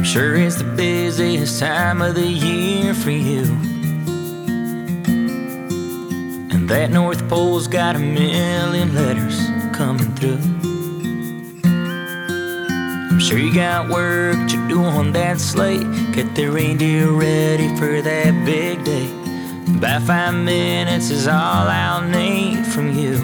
Sure it's the busiest time of the year for you, and that North Pole's got a million letters coming through. I'm sure you got work to do on that sleigh. Get the reindeer ready for that big day. About 5 minutes is all I'll need from you,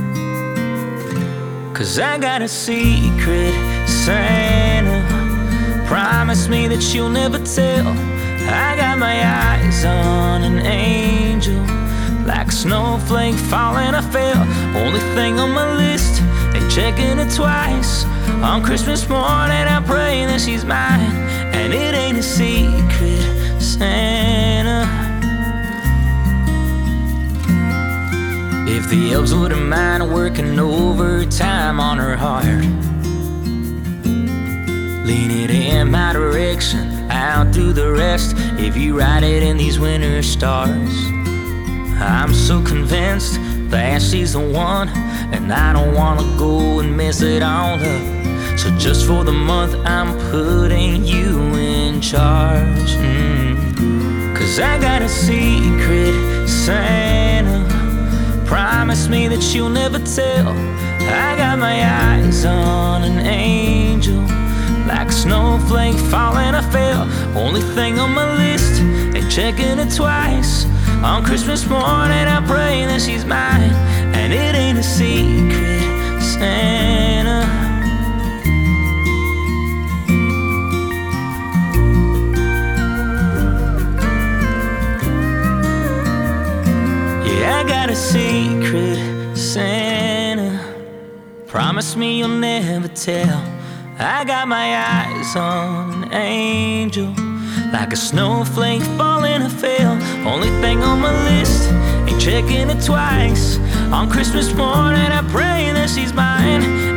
'cause I got a secret Santa promise me that you'll never tell. I got my eyes on an angel, like a snowflake falling I fell. Only thing on my list, ain't checking it twice. On Christmas morning I'm praying that she's mine, and it ain't a secret Santa. If the elves wouldn't mind working overtime on her heart, lean it in my direction, I'll do the rest. If you write it in these winter stars, I'm so convinced that she's the one, and I don't wanna go and mess it all up. So just for the month I'm putting you in charge. 'Cause I got a secret Santa promise me that you'll never tell. I got my eyes on an angel, like a snowflake falling I fell. Only thing on my list, ain't checking it twice. On Christmas morning I'm praying that she's mine, and it ain't a secret Santa. Yeah, I got a secret Santa promise me you'll never tell. I got my eyes on an angel, like a snowflake falling I fell. Only thing on my list, ain't checking it twice. On Christmas morning I'm praying that she's mine,